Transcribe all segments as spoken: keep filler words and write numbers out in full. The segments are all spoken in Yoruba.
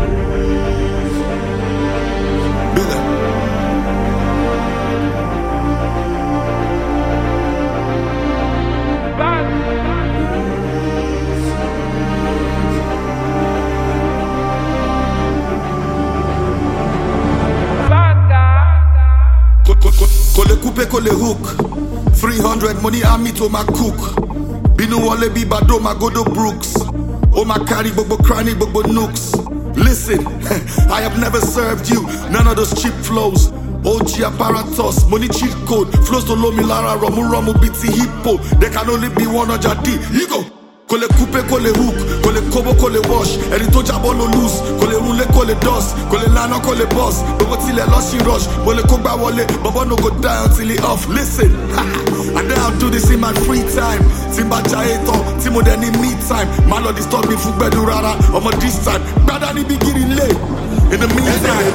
Kole coupe, kole hook. three hundred money army to my cook. Binu wale bi bado my godo Brooks. Oh my carry bobo cranny bobo nooks. Listen, I have never served you none of those cheap flows. O G apparatus, money cheat code. Flows to low Lara, Romu Romu biti hippo. There can only be one of Jadi. You go. Kole coupe, kole hook, kole kobo, kole wash. Eri to jabo lo loose, kole rule, kole dust, kole lana, kole boss. Bobo till a lost in rush, bole kogba wale, bobo no go die until he off. Listen, and then I'll do this in my free time. Timba jaeto, timo then in me time. Malo disturb me fukbedu rara, omo this time. Brother ni beginning late. In the meantime,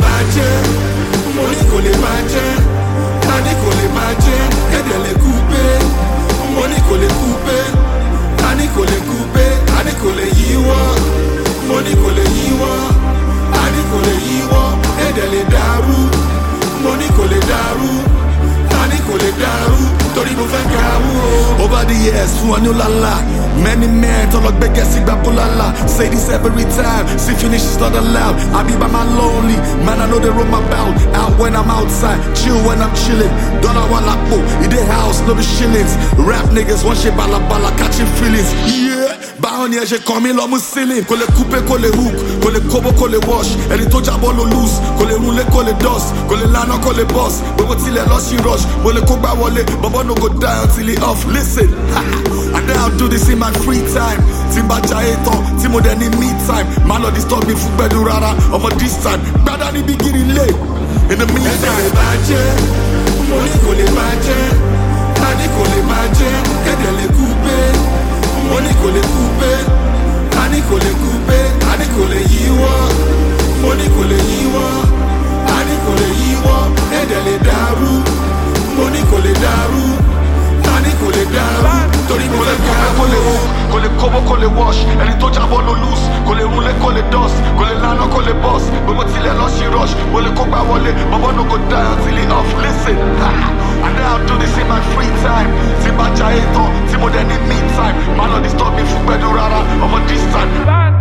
money kole baje, money kole baje, edele coupe, money kole coupe. Ani kole coupe, ani kole yiwa, money kole yiwa, ani kole yiwa, edele daru, money kole daru, ani kole daru, tori mo fe gawu. Over the years, fu anu lala, many men to look back si bapulala. Say this every time, see finish is not allowed. I be by my lonely, man I know they roll my bout. Out when I'm outside, chill when I'm chilling. Dollar wala po, in the house, no the shillings. Rap niggas, one shit bala bala, catching feelings. Yeah, bahon ya j'ai commis l'homme ceiling. Kole coupe, kole hook, kole kobo, kole wash. Eri to jabo lo loose, kole rule, kole dust, kole lana, kole boss. Bobo till a lost in rush, bole kogba wale, bobo no go die until he off. Listen, and then I'll do this in my free time. Timba jaeto, timo then in me time. Malo disturb me fukbedu rara, omo this time. Brother ni beginning late. In the meantime, money kole baje, money kole baje, edele coupe, money kole coupe, money kole coupe, money kole yiwa, money kole yiwa, money kole yiwa, edele daru, money kole daru, money kole daru, tori mo le kole hook, kole kobo, kole wash, eri to jabo lo loose, kole rule, kole dust, kole lana, kole boss, bobo till a lost in rush, bole kogba wale, bobo no go die until he off. Listen, and then I'll do this in my free time. Timba jaeto, timo then in me time. Malo disturb me fukbedu rara, omo this time.